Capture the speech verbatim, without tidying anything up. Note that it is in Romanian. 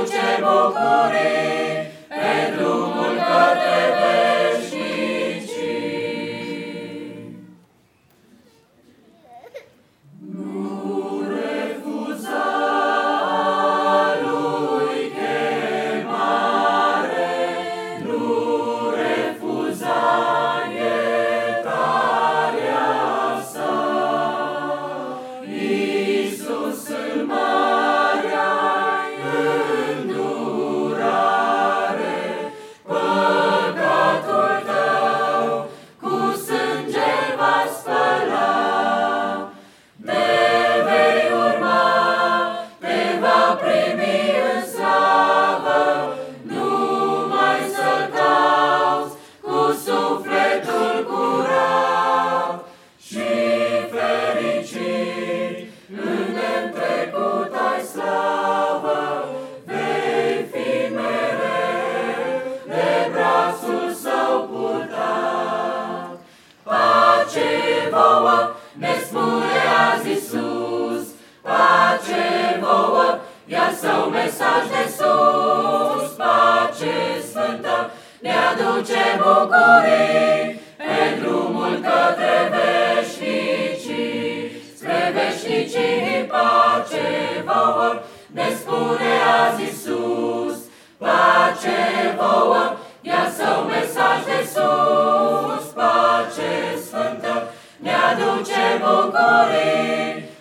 aduce bucurii pe drumul către veșnicii. Nu refuza lui chemare, nu refuza iertarea sa. Iisus în marea îndurare, păcatul tău cu sânge va spăla. Te vei urma, te va primi în slavă, numai să-L cauți cu sufletul curat și fericit. În trecut ai slavă, vei fi mereu de brațul Său purtat. Pace vouă, ne spune azi Iisus, pace vouă, iar Său mesaj de sus. Pace sfântă ne aduce bucurii pe drumul către veșnicii. Spre veșnicii pace vouă, ne spune azi Iisus, pace vouă, iar Său mesaj de sus. Pace sfântă ne aduce bucurii